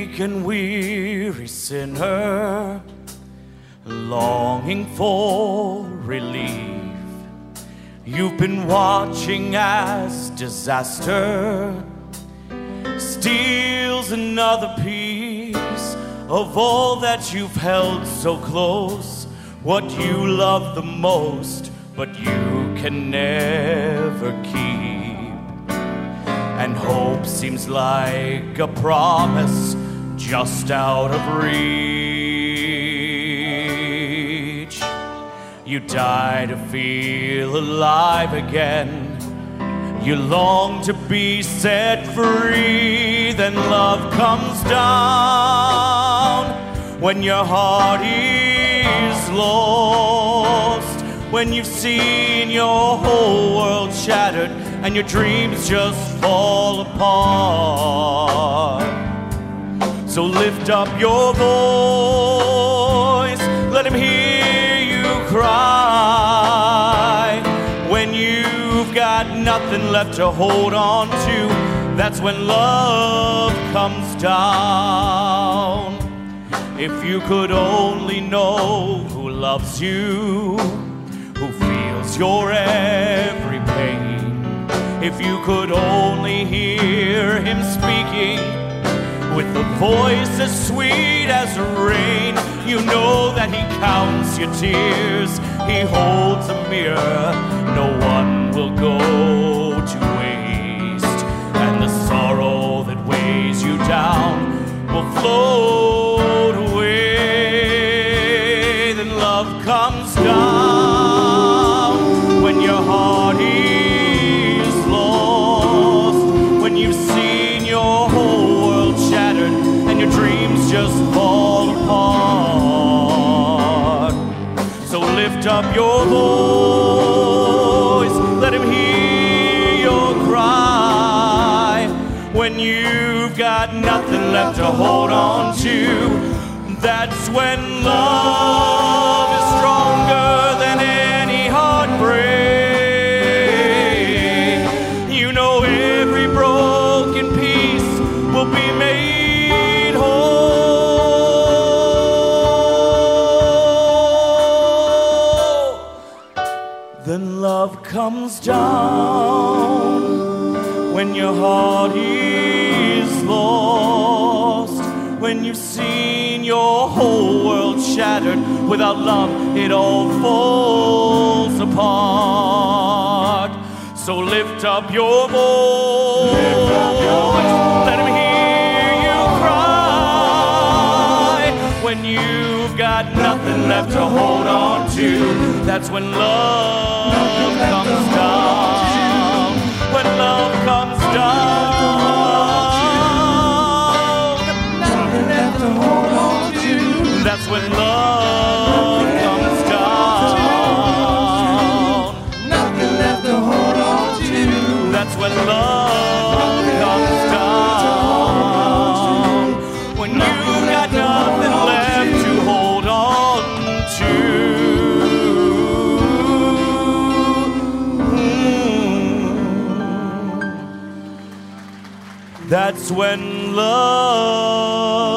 weak and weary sinner, longing for relief. You've been watching as disaster steals another piece of all that you've held so close, what you love the most, but you can never keep. And hope seems like a promise just out of reach. You die to feel alive again. You long to be set free. Then love comes down when your heart is lost, when you've seen your whole world shattered and your dreams just fall apart. So lift up your voice, let him hear you cry. When you've got nothing left to hold on to, that's when love comes down. If you could only know who loves you, who feels your every pain, if you could only hear him speaking with a voice as sweet as rain, you know that he counts your tears, he holds a mirror no one will go to waste, and the sorrow that weighs you down will float away. Then love comes down when your heart is lost, when you've seen your whole world shattered and your dreams just fall apart. So lift up your voice, let him hear your cry. When you've got nothing left to hold on to, that's when love is stronger than any heartbreak. You know every broken piece will be made whole. Then love comes down when your heart is lost, when you've seen your whole world shattered. Without love, it all falls apart. So lift up your voice, let him hear you cry. When you've got nothing left to hold on to, that's when love comes down. When love comes down, nothing left to hold on to, that's when love comes down. Nothing left to hold on to, that's when love comes down. When you've got nothing left to hold on to, that's when love